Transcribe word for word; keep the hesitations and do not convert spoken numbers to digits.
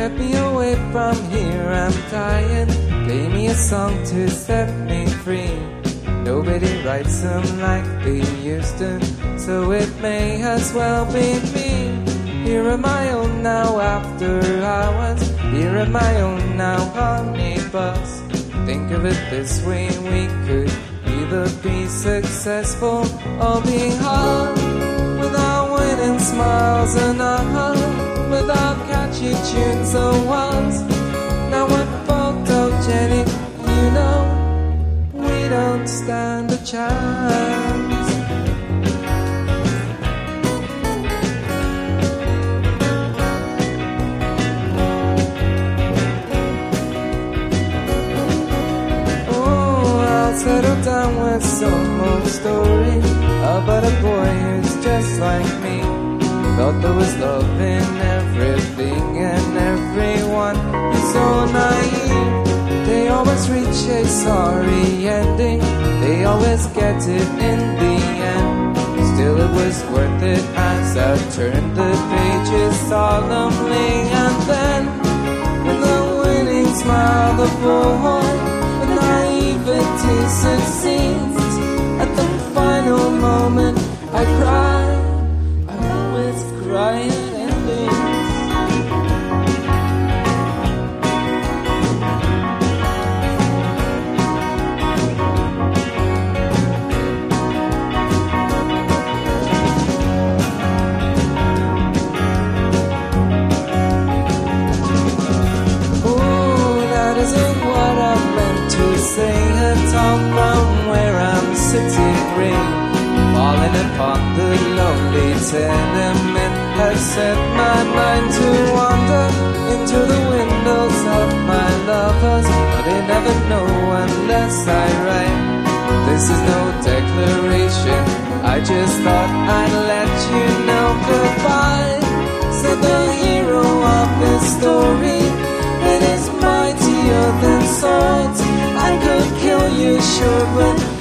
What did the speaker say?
Get me away from here, I'm dying. Play me a song to set me free. Nobody writes them like they used to, so it may as well be me. Here am I own now after hours. Here am I own now, honey bus. Think of it this way, we could either be successful or be hard. Without winning smiles and a hug, without catchy tunes or ones. Now I'm photogenic, you know, we don't stand a chance. Oh, I'll settle down with some more story about a boy who's just like me. Thought there was love in everything and everyone. He's so naive. They always reach a sorry ending. They always get it in the end. Still it was worth it as I turned the pages solemnly. And then, with a winning smile, the boy, the naivety succeeds. At the final moment, I cry. Crying endings. Oh, that isn't what I meant to say. A talk from where I'm sitting, rain falling upon the lonely tenement. Has set my mind to wander into the windows of my lovers, but they never know unless I write. This is no declaration, I just thought I'd let you know goodbye. Said the hero of this story, it is mightier than swords. I could kill you, sure, but